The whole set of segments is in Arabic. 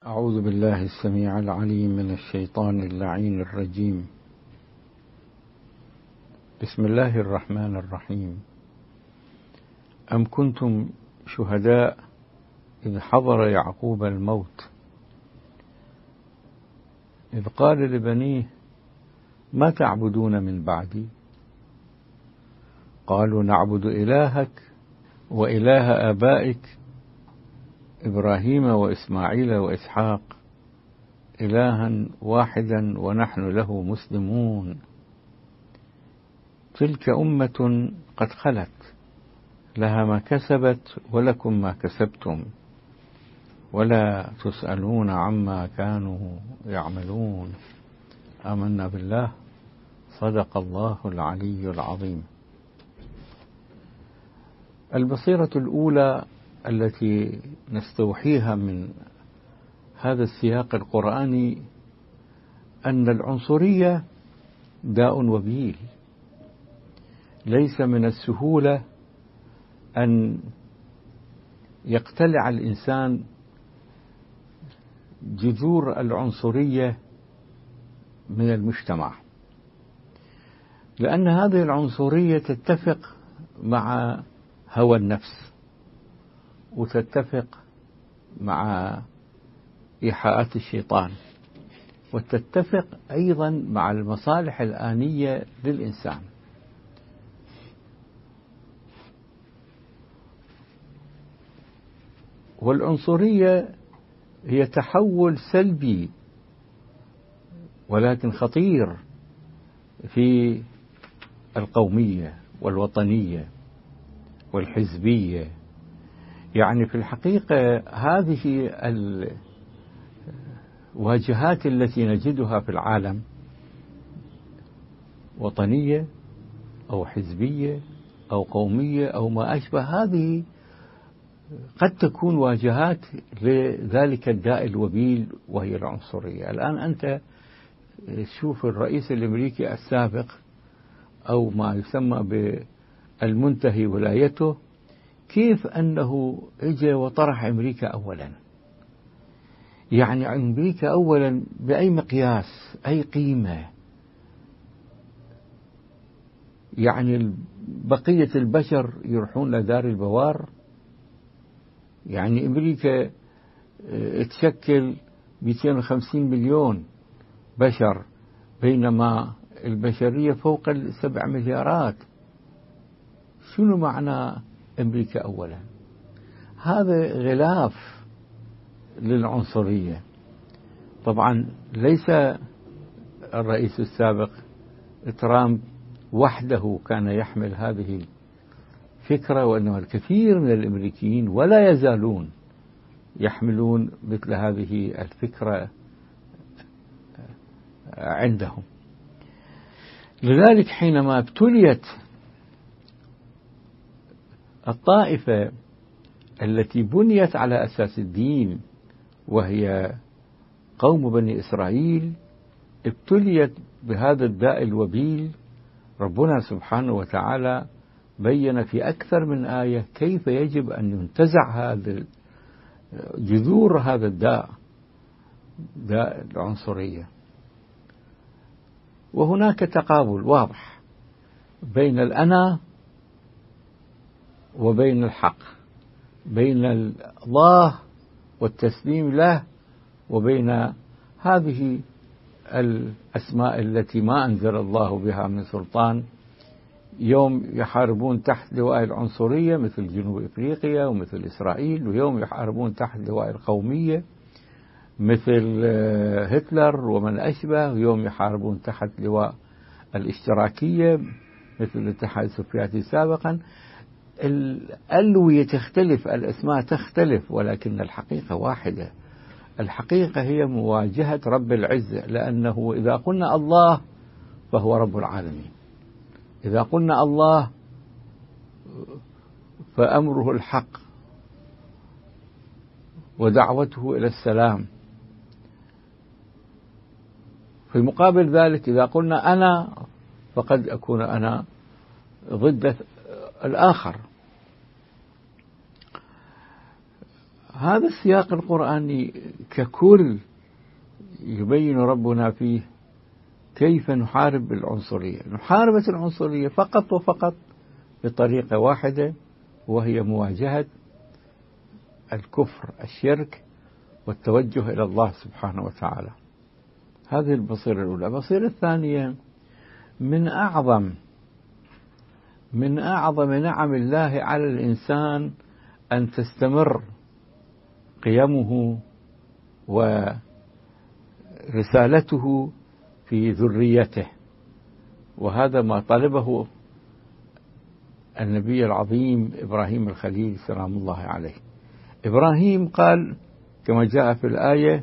أعوذ بالله السميع العليم من الشيطان اللعين الرجيم. بسم الله الرحمن الرحيم. أم كنتم شهداء إذ حضر يعقوب الموت إذ قال لبنيه ما تعبدون من بعدي قالوا نعبد إلهك وإله آبائك إبراهيم وإسماعيل وإسحاق إلها واحدا ونحن له مسلمون تلك أمة قد خلت لها ما كسبت ولكم ما كسبتم ولا تسألون عما كانوا يعملون. آمنا بالله. صدق الله العلي العظيم. البصيرة الأولى التي نستوحيها من هذا السياق القرآني أن العنصرية داء وبيل. ليس من السهولة أن يقتلع الإنسان جذور العنصرية من المجتمع، لأن هذه العنصرية تتفق مع هوى النفس وتتفق مع إيحاءات الشيطان وتتفق أيضا مع المصالح الآنية للإنسان. والعنصرية هي تحول سلبي ولكن خطير في القومية والوطنية والحزبية. يعني في الحقيقة هذه الواجهات التي نجدها في العالم وطنية أو حزبية أو قومية أو ما أشبه، هذه قد تكون واجهات لذلك الداء الوبيل وهي العنصرية. الآن أنت شوف الرئيس الأمريكي السابق أو ما يسمى بالمنتهي ولايته، كيف أنه إجى وطرح أمريكا أولا. يعني أمريكا أولا بأي مقياس، أي قيمة؟ يعني بقية البشر يروحون لدار البوار. يعني أمريكا تشكل 250 مليون بشر بينما البشرية فوق 7 مليارات. شنو معنى أمريكا أولا؟ هذا غلاف للعنصرية. طبعا ليس الرئيس السابق ترامب وحده كان يحمل هذه الفكرة، وإنما الكثير من الأمريكيين ولا يزالون يحملون مثل هذه الفكرة عندهم. لذلك حينما ابتليت الطائفة التي بنيت على أساس الدين وهي قوم بني إسرائيل، ابتليت بهذا الداء الوبيل. ربنا سبحانه وتعالى بين في أكثر من آية كيف يجب أن ينتزع هذا جذور هذا الداء، داء العنصرية. وهناك تقابل واضح بين الأنا وبين الحق، بين الله والتسليم له وبين هذه الأسماء التي ما أنزل الله بها من سلطان. يوم يحاربون تحت لواء العنصرية مثل جنوب إفريقيا ومثل إسرائيل، ويوم يحاربون تحت لواء القومية مثل هتلر ومن أشبه، ويوم يحاربون تحت لواء الاشتراكية مثل الاتحاد السوفيتي سابقا. الألوية تختلف، الأسماء تختلف، ولكن الحقيقة واحدة. الحقيقة هي مواجهة رب العزة، لأنه إذا قلنا الله فهو رب العالمين. إذا قلنا الله فأمره الحق ودعوته إلى السلام. في مقابل ذلك إذا قلنا أنا فقد أكون أنا ضد الآخر. هذا السياق القرآني ككل يبين ربنا فيه كيف نحارب العنصرية. محاربة العنصرية فقط وفقط بطريقة واحدة، وهي مواجهة الكفر، الشرك، والتوجه إلى الله سبحانه وتعالى. هذه البصيرة الأولى. البصيرة الثانية، من أعظم نعم الله على الإنسان أن تستمر قيمه ورسالته في ذريته، وهذا ما طلبه النبي العظيم إبراهيم الخليل سلام الله عليه. إبراهيم قال كما جاء في الآية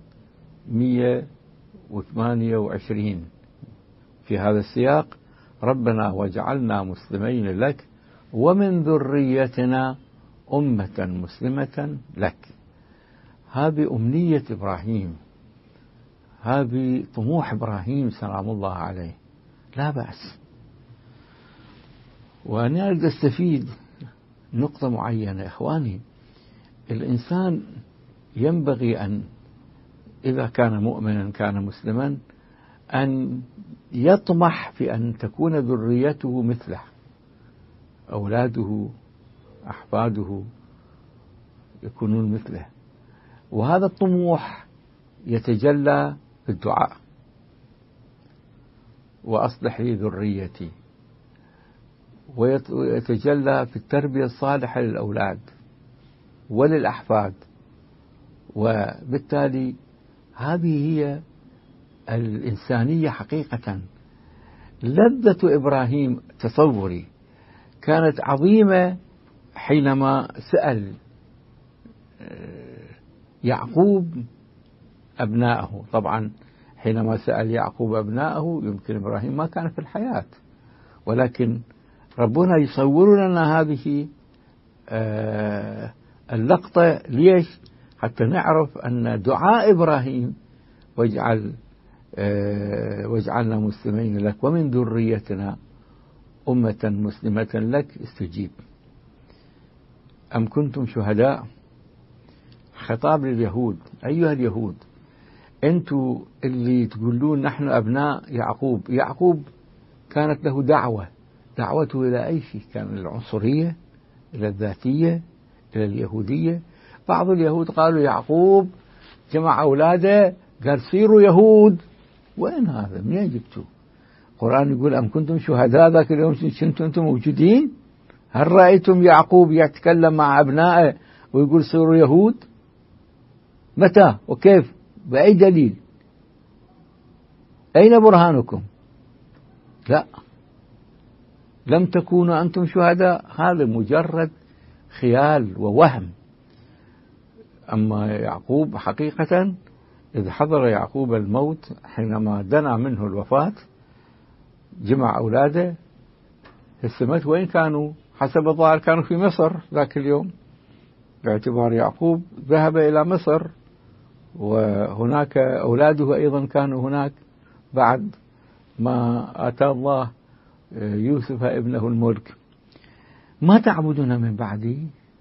128 في هذا السياق: ربنا واجعلنا مسلمين لك ومن ذريتنا أمة مسلمة لك. هذه أمنية إبراهيم، هذه طموح إبراهيم سلام الله عليه، لا بأس. وأنا أريد أستفيد نقطة معينة. إخواني، الإنسان ينبغي أن إذا كان مؤمنا كان مسلما أن يطمح في أن تكون ذريته مثله، أولاده أحفاده يكونون مثله. وهذا الطموح يتجلى في الدعاء: وأصلح لي ذريتي، ويتجلى في التربية الصالحة للأولاد وللأحفاد. وبالتالي هذه هي الإنسانية حقيقة. لذة إبراهيم تصوري كانت عظيمة حينما سأل يعقوب أبناءه. طبعا حينما سأل يعقوب أبناءه يمكن إبراهيم ما كان في الحياة، ولكن ربنا يصور لنا هذه اللقطة. ليش؟ حتى نعرف أن دعاء إبراهيم واجعلنا مسلمين لك ومن ذريتنا أمة مسلمة لك استجيب. أم كنتم شهداء؟ خطاب لليهود: أيها اليهود، أنتم اللي تقولون نحن أبناء يعقوب كانت له دعوته إلى أي شيء؟ كان العنصرية، إلى الذاتية، إلى اليهودية. بعض اليهود قالوا يعقوب جمع أولاده قال صيروا يهود. وين هذا؟ منين جبتوه؟ القرآن يقول أم كنتم شهداء ذاك اليوم كنتم أنتم موجودين؟ هل رأيتم يعقوب يتكلم مع أبنائه ويقول صيروا يهود؟ متى وكيف؟ بأي دليل؟ أين برهانكم؟ لا، لم تكونوا أنتم شهداء. هذا مجرد خيال ووهم. أما يعقوب حقيقة إذ حضر يعقوب الموت حينما دنا منه الوفاة جمع أولاده. السمت وين كانوا؟ حسب الظاهر كانوا في مصر ذاك اليوم، باعتبار يعقوب ذهب إلى مصر، وهناك أولاده أيضا كانوا هناك بعد ما آتى الله يوسف ابنه الملك. ما تعبدون من بعدي؟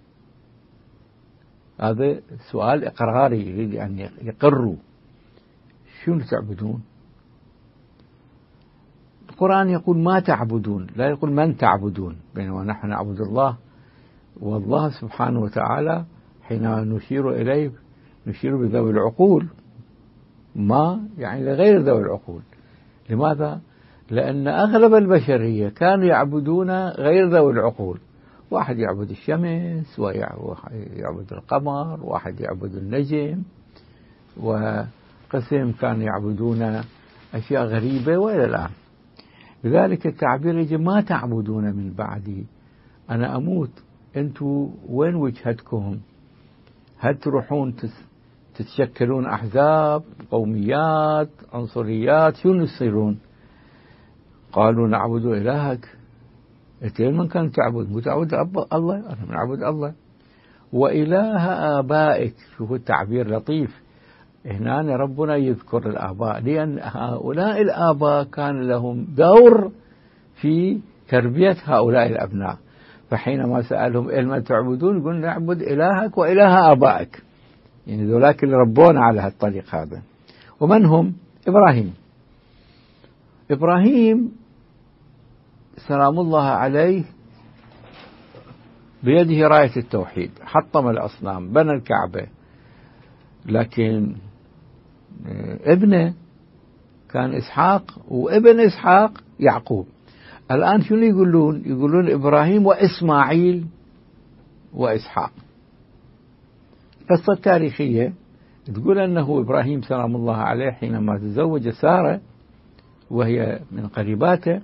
هذا سؤال إقراري، يريد أن يقروا. شنو تعبدون؟ القرآن يقول ما تعبدون، لا يقول من تعبدون، بينما نحن نعبد الله. والله سبحانه وتعالى حين نشير إليه نشير بذوي العقول، ما يعني لغير ذوي العقول. لماذا؟ لأن أغلب البشرية كانوا يعبدون غير ذوي العقول. واحد يعبد الشمس، ويعبد القمر، واحد يعبد النجم، وقسم كانوا يعبدون أشياء غريبة وإلى الآن. لذلك التعبير يجي ما تعبدون من بعدي، أنا أموت، أنتوا وين وجهتكم؟ هل تروحون تتشكلون أحزاب، قوميات، عنصريات، شنو تصيرون؟ قالوا نعبد إلهك. أنتين من كان تعبد؟ مو تعبد الله، أنا نعبد الله وإله آبائك. شوفوا التعبير لطيف هنا. ربنا يذكر الآباء لأن هؤلاء الآباء كان لهم دور في تربية هؤلاء الأبناء. فحينما سألهم إلما تعبدون يقول نعبد إلهك وإله آبائك، يعني ذولاك اللي ربونا على هالطريق هذا. ومن هم؟ إبراهيم سلام الله عليه بيده راية التوحيد، حطم الأصنام، بنى الكعبة، لكن ابنه كان إسحاق، وابن إسحاق يعقوب. الآن شنو يقولون إبراهيم وإسماعيل وإسحاق. قصة تاريخية تقول أنه إبراهيم سلام الله عليه حينما تزوج سارة وهي من قريباته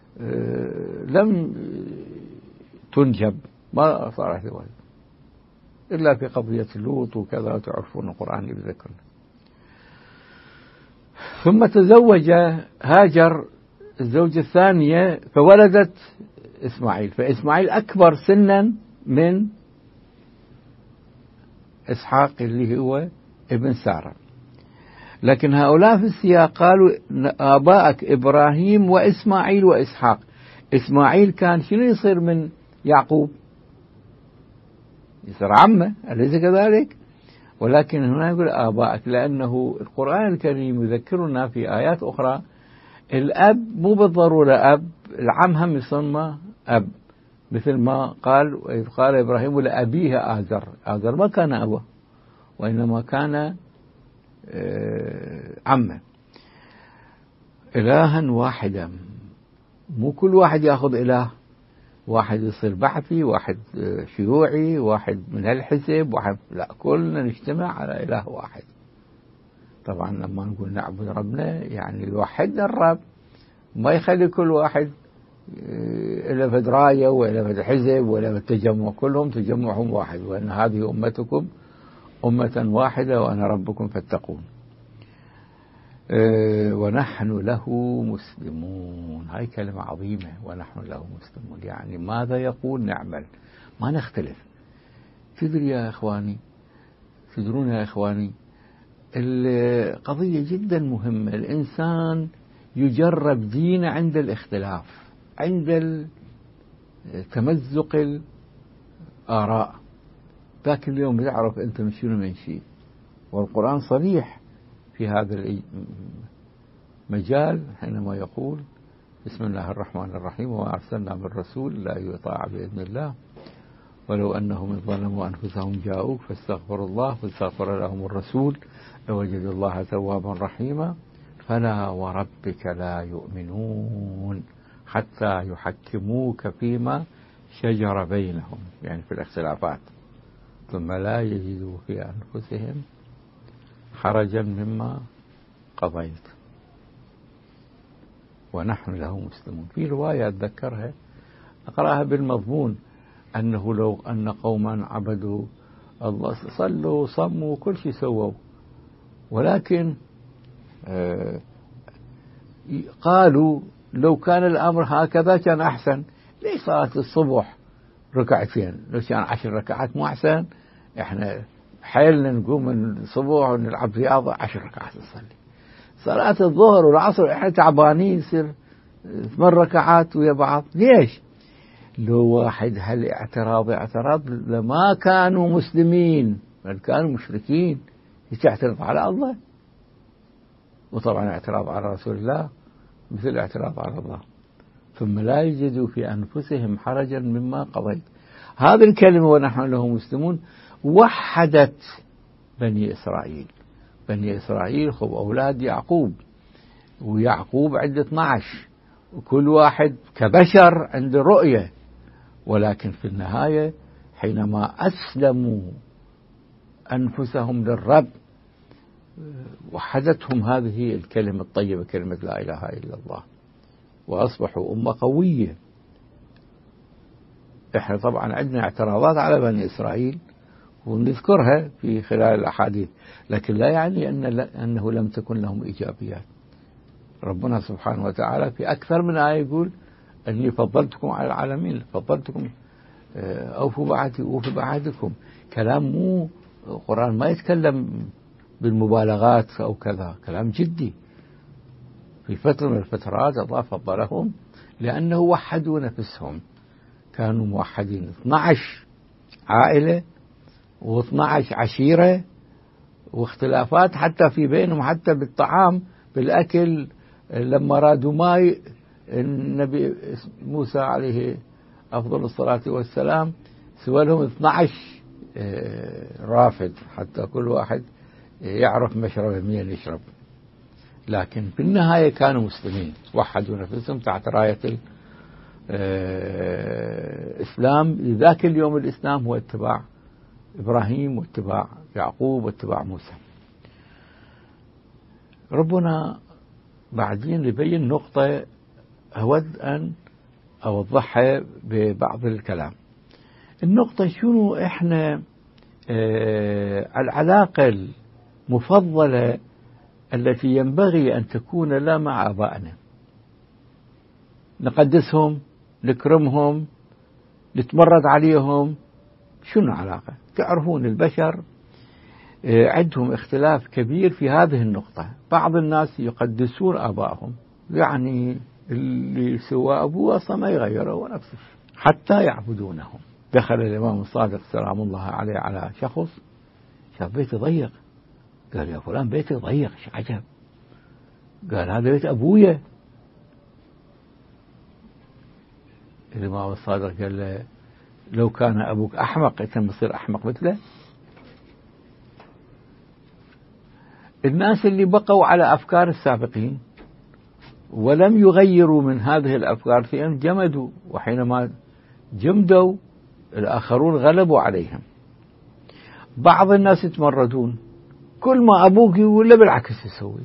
لم تنجب، ما صارت ولد إلا في قضية لوط وكذا، تعرفون القرآن يذكرنا. ثم تزوج هاجر الزوجة الثانية فولدت إسماعيل، فإسماعيل أكبر سنا من إسحاق اللي هو ابن سارة. لكن هؤلاء في السياق قالوا آبائك إبراهيم وإسماعيل وإسحاق. إسماعيل كان شنو يصير من يعقوب؟ يصير عمه، أليس كذلك؟ ولكن هنا يقول آبائك، لأنه القرآن الكريم يذكرنا في آيات أخرى الأب مو بالضرورة أب، العم هم يسمى أب، مثل ما قال وإذ قال إبراهيم لأبيه آزر. آزر ما كان أبوه وإنما كان عمه. إلها واحدا، مو كل واحد يأخذ إله واحد يصير بحثي، واحد شيوعي، واحد من الحزب، واحد لا، كلنا نجتمع على إله واحد. طبعا لما نقول نعبد ربنا يعني يوحدنا الرب، ما يخلي كل واحد إلى فد راية وإلى فد حزب وإلى فد تجمع، كلهم تجمعهم واحد، وأن هذه أمتكم أمة واحدة وأنا ربكم فاتقون. ونحن له مسلمون، هاي كلمة عظيمة، ونحن له مسلمون، يعني ماذا يقول نعمل، ما نختلف. تدرون يا إخواني القضية جدا مهمة. الإنسان يجرب دينه عند الاختلاف، عند تمزق الآراء. ذاك اليوم تعرف أنت من شنو من شيء، والقرآن صريح في هذا المجال حينما يقول بسم الله الرحمن الرحيم وما أرسلنا من رسول لا يطاع بإذن الله ولو أنهم ظلموا أنفسهم جاءوك فاستغفروا الله فاستغفر لهم الرسول لوجدوا الله توابا رحيما فلا وربك لا يؤمنون حتى يحكموك فيما شجر بينهم، يعني في الاختلافات، ثم لا يجدوا في أنفسهم حرجا مما قضيت ونحن له مسلمون. في رواية أتذكرها أقرأها بالمضمون أنه لو أن قوما عبدوا الله صلوا صموا كل شيء سووا، ولكن قالوا لو كان الأمر هكذا كان أحسن. ليش صلاة الصبح ركعتين؟ لو كان 10 ركعات مو أحسن؟ إحنا حيلنا نقوم من الصبح ونلعب رياضة 10 ركعات نصلي. صلاة الظهر والعصر إحنا تعبانين يصير 8 ركعات ويا بعض. ليش؟ لو واحد هل اعتراض لما كانوا مسلمين بل كانوا مشركين، يعترض على الله، وطبعا اعتراض على رسول الله مثل اعتراض على الله. ثم لا يجدوا في أنفسهم حرجا مما قضيت. هذه الكلمة ونحن له مسلمون وحدت بني إسرائيل. بني إسرائيل هم أولاد يعقوب، ويعقوب عنده 12، وكل واحد كبشر عنده رؤية، ولكن في النهاية حينما أسلموا أنفسهم للرب وحدتهم هذه الكلمة الطيبة، كلمة لا إله إلا الله، وأصبحوا أمة قوية. إحنا طبعا عندنا اعتراضات على بني إسرائيل ونذكرها في خلال الأحاديث، لكن لا يعني أنه لم تكن لهم إيجابيات. ربنا سبحانه وتعالى في أكثر من آية يقول أني فضلتكم على العالمين، فضلتكم أوفوا بعهدي أوفوا بعهدكم. كلام مو القرآن ما يتكلم بالمبالغات أو كذا، كلام جدي. في فترة من الفترات الله فضلهم لأنه وحدوا نفسهم، كانوا موحدين، 12 عائلة و12 عشيرة، واختلافات حتى في بينهم، حتى بالطعام بالأكل. لما رادوا ماء، النبي موسى عليه أفضل الصلاة والسلام سوى لهم 12 رافد حتى كل واحد يعرف مشربه منين يشرب. لكن في النهاية كانوا مسلمين، وحدوا نفسهم تحت راية الإسلام. لذاك اليوم الإسلام هو اتباع إبراهيم واتباع يعقوب واتباع موسى. ربنا بعدين يبين نقطة أود أن أوضحها ببعض الكلام. النقطة شنو؟ إحنا العلاقة المفضلة التي ينبغي أن تكون لا مع آبائنا، نقدسهم، نكرمهم، نتمرد عليهم. شنو علاقة؟ تعرفون البشر عندهم اختلاف كبير في هذه النقطة. بعض الناس يقدسون آبائهم، يعني اللي سوى أبوه أصلا ما يغيره هو نفسه، حتى يعبدونهم. دخل الإمام الصادق سلام الله عليه على شخص شاف بيته ضيق، قال يا فلان بيتي ضيق، ايش عجب؟ قال هذا بيت أبويا. الإمام الصادق قال له لو كان أبوك أحمق أنت بتصير أحمق مثله. الناس اللي بقوا على أفكار السابقين ولم يغيروا من هذه الأفكار فإن جمدوا، وحينما جمدوا الآخرون غلبوا عليهم. بعض الناس يتمردون، كل ما أبوك يقول له بالعكس يسوي،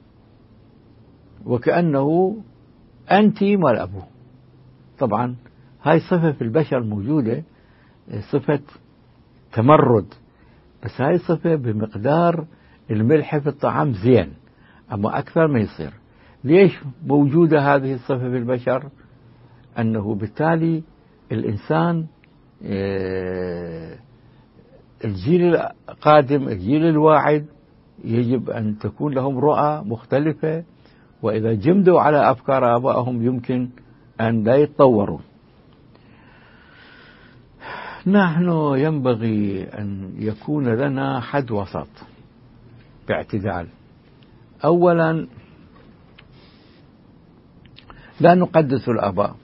وكأنه أنت مال أبوه. طبعا هاي صفة في البشر موجودة، صفة تمرد، بس هاي صفة بمقدار الملح في الطعام زين، أما أكثر ما يصير. ليش موجودة هذه الصفة في البشر؟ أنه بالتالي الإنسان الجيل القادم، الجيل الواعد، يجب أن تكون لهم رؤى مختلفة، وإذا جمدوا على أفكار آبائهم يمكن أن لا يتطوروا. نحن ينبغي أن يكون لنا حد وسط باعتدال. أولا لا نقدس الآباء،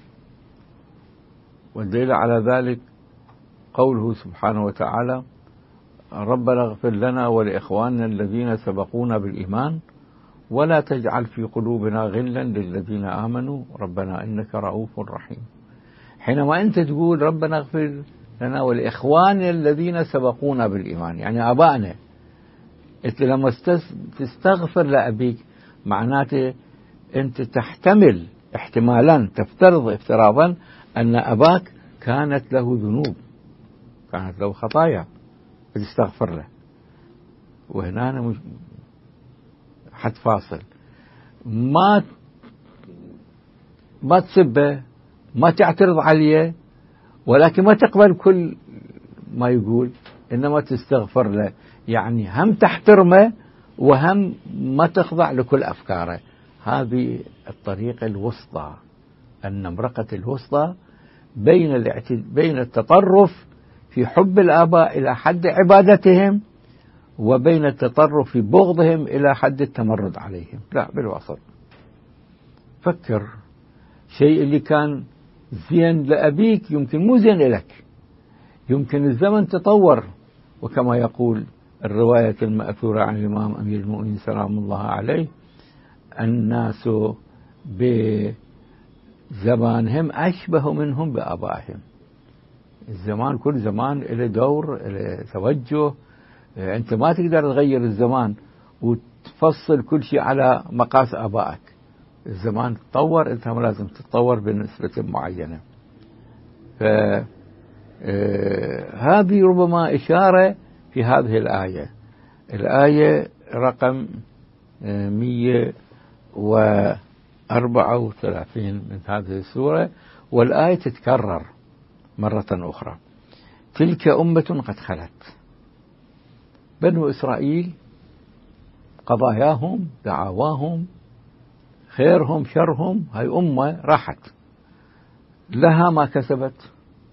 والدليل على ذلك قوله سبحانه وتعالى ربنا اغفر لنا ولإخواننا الذين سبقونا بالإيمان ولا تجعل في قلوبنا غلا للذين آمنوا ربنا إنك رؤوف رحيم. حينما أنت تقول ربنا اغفر لنا ولإخواننا الذين سبقونا بالإيمان، يعني آبائنا، أنت لما تستغفر لأبيك معناته أنت تحتمل احتمالا، تفترض افتراضا أن أباك كانت له ذنوب، كانت له خطايا، فتستغفر له. وهنا أنا حد فاصل، ما تسبه، ما تعترض عليه، ولكن ما تقبل كل ما يقول، إنما تستغفر له. يعني هم تحترمه وهم ما تخضع لكل أفكاره. هذه الطريقة الوسطى، النمرقة الوسطى بين التطرف في حب الآباء إلى حد عبادتهم، وبين التطرف في بغضهم إلى حد التمرد عليهم. لا، بالوسط. فكر، شيء اللي كان زين لأبيك يمكن مو زين لك، يمكن الزمن تطور، وكما يقول الرواية المأثورة عن الإمام أمير المؤمنين سلام الله عليه الناس بزمانهم أشبه منهم بآبائهم. الزمان كل زمان له دور، له توجه. أنت ما تقدر تغير الزمان وتفصل كل شيء على مقاس آبائك. الزمان تطور، أنت لازم تتطور بنسبة معينة. هذه ربما إشارة في هذه الآية، الآية رقم 134 من هذه السورة، والآية تتكرر مرة أخرى. تلك أمة قد خلت، بنو إسرائيل قضاياهم، دعواهم، خيرهم، شرهم، هاي أمة راحت. لها ما كسبت.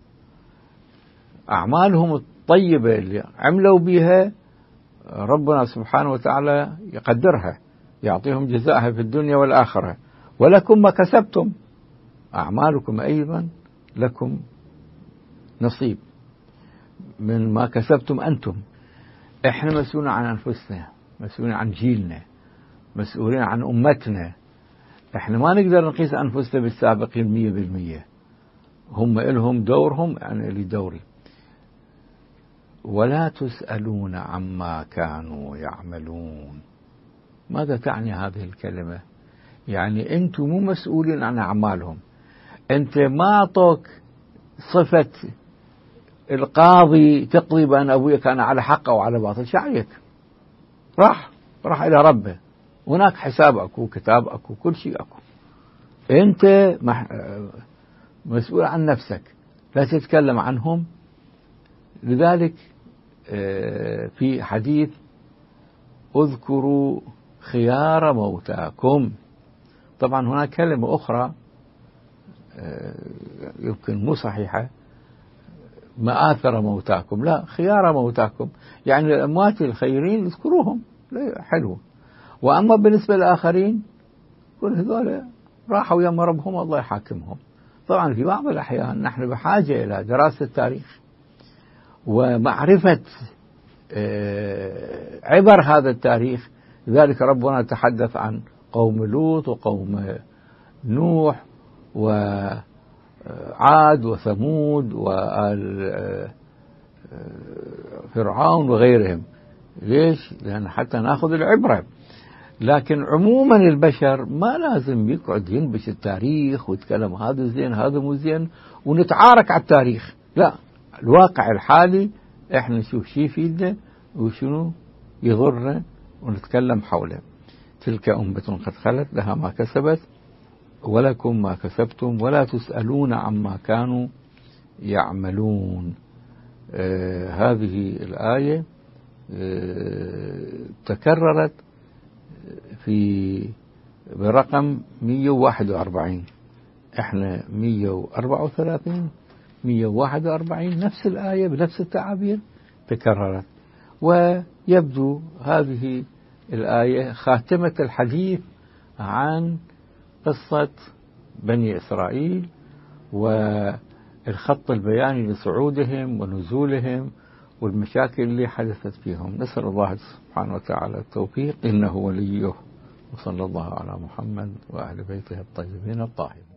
أعمالهم الطيبة اللي عملوا بها ربنا سبحانه وتعالى يقدرها، يعطيهم جزاءها في الدنيا والآخرة. ولكم ما كسبتم، أعمالكم أيضا لكم نصيب من ما كسبتم أنتم. إحنا مسؤولين عن أنفسنا، مسؤولين عن جيلنا، مسؤولين عن أمتنا. إحنا ما نقدر نقيس أنفسنا بالسابقين 100%. هم إلهم دورهم، أنا لي دوري. ولا تسألون عما كانوا يعملون. ماذا تعني هذه الكلمة؟ يعني أنتم مو مسؤولين عن أعمالهم. أنت ما أعطوك صفة القاضي تقضي بأن أبويا كان على حق أو على باطل. شعيك راح إلى ربه، هناك حسابك وكتابك وكل شيء أكو. أنت مسؤول عن نفسك، لا تتكلم عنهم. لذلك في حديث اذكروا خيار موتاكم. طبعا هناك كلمة أخرى يمكن مو صحيحة، مآثر موتاكم، لا، خيار موتاكم، يعني الأموات الخيرين اذكروهم، حلو. وأما بالنسبة للآخرين كل هذول راحوا يم ربهم الله يحاكمهم. طبعا في بعض الأحيان نحن بحاجة إلى دراسة التاريخ ومعرفة عبر هذا التاريخ. لذلك ربنا تحدث عن قوم لوط وقوم نوح وعاد وثمود وآل فرعون وغيرهم. ليش؟ لأن حتى نأخذ العبرة. لكن عموما البشر ما لازم يقعد ينبش التاريخ ويتكلم هذا زين هذا مو زين ونتعارك على التاريخ. لا، الواقع الحالي احنا نشوف شيء يفيدنا وشنو يضرنا ونتكلم حوله. تلك أمة قد خلت لها ما كسبت ولكم ما كسبتم ولا تسألون عما كانوا يعملون. هذه الآية تكررت برقم 141. احنا 134 141 نفس الآية بنفس التعابير تكررت. ويبدو هذه الآية خاتمة الحديث عن قصة بني إسرائيل والخط البياني لصعودهم ونزولهم والمشاكل اللي حدثت فيهم. نسأل الله سبحانه وتعالى التوفيق، إنه وليه. وصلى الله على محمد وأهل بيته الطيبين الطاهرين.